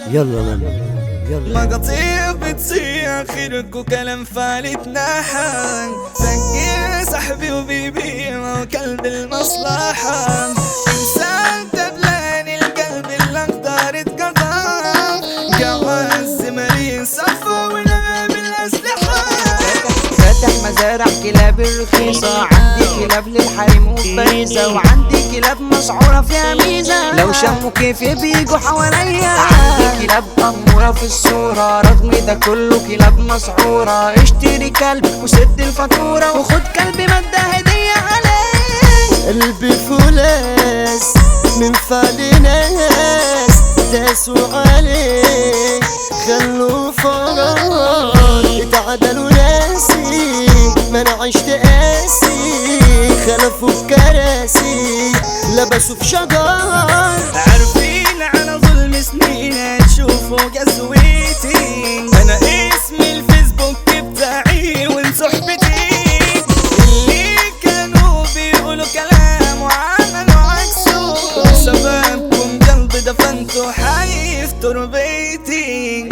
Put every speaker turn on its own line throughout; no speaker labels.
يلا لما يلا
مقاطيع بتصيح خيرك وكلام فالت نحن سكر صاحبي وبيبيع وكلب المصلحة إنسان دبلان القلب اللي اقدر اتقطع جواز مليء صفا ونعم الأسلحة
فاتح مزارع كلاب الرخيصة، عندي كلاب للحريم وبريزة، وعندي كلاب مسعورة فيها ميزة، لو شموا كيف بيجوا حواليا. عندي كلاب أمورة في الصورة، رغم ده كله كلاب مسعورة. اشتري كلب وسد الفاتورة، وخد كلب مادة هدية عليه.
قلبي فولاس من فعل ناس داسوا عليه، خلوا فرار اتعدلوا ناسي، ما انا عشت قاسي، خلفوا بكراسي لبسوا في شجر.
عارفين على ظلم سنين تشوفوا قسوتي، انا اسمي الفيسبوك بتاعي وان صحبتي اللي كانوا بيقولوا كلام وعملوا عكسه، سببكم قلبي دفنته حي في تربيتي.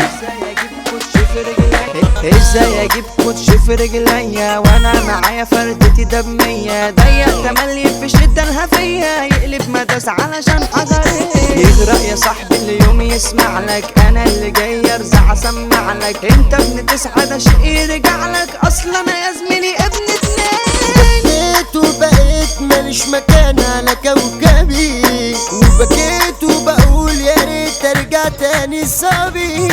ازاي اجيب كوتش في رجليا وانا معايا فردتي دمية، ضيق تملي في شدة الهفية، يقلب مداس علشان حجري. يغرق يا صاحبي اليوم يسمع لك، انا اللي جاي ارزع اسمع لك. انت ابن تسعة ده شيء يرجع لك، اصلا انا يا زميلي ابن اتنين.
بكيت وبقيت ماليش مكان على كوكبي، وبكيت وبقول يا ريت ارجع تاني صبي.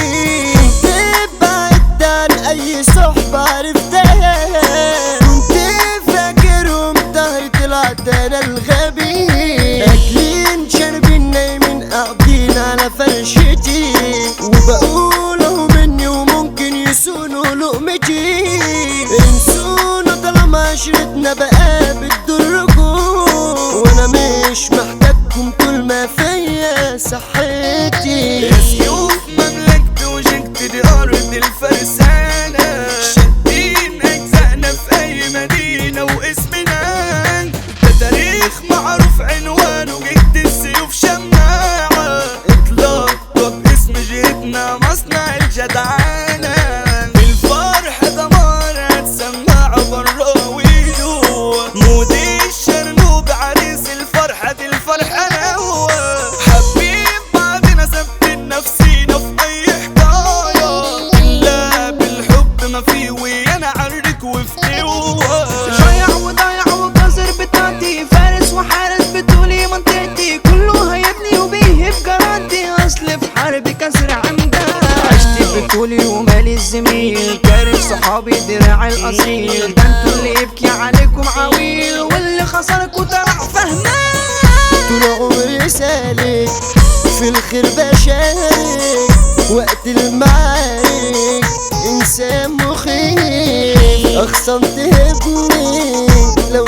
بعدت عن اي صحبة عرفتها، كنت فاكرهم ظهري طلعت انا الغبي. اكلين شاربين نايمين قاعدين على فرشتي، وبقولوا مني وممكن يسونوا لقمتي. انسونا طالما عشرتنا بقى بتضركم، وانا مش محتاجكم طول ما فيا صحتي.
يا سيوف مملكتي وجنكتي دي أرض الفرسانة، شادين أجزائنا في أي مدينة واسمنا ده تاريخ معروف عنوانه جد السيوف شماعة. اطلق باسم جهتنا مصنع الجدعانة، بالفرح دمار هتسمع برا ويلو. مودي الشرنوب عريس الفرحة دي الفرحة نوى، حبيب بعدنا ثبتين نفسينا في أي حكاية، إلا بالحب ما في ويانا عرك وفتوى.
ضيع وضيع وكسر بتاعتي، فارس وحارس بتقولي منطقتي، كله هيبني وبيهب جراتي، اصل في حرب كسر عمدها. عشت بتقولي ومالي الزميل، كارف صحابي دراع الاصيل، ده انتوا اللي يبكي عليكم عويل، واللي خسركوا طلع فهمان.
طول عمري سالك في الخير بشارك، وقت المعارك انسان مخيف. اخصم تهبني لو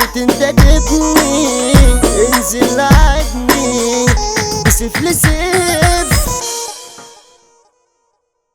تنتجبني، انزل عدني بسيف لسيف.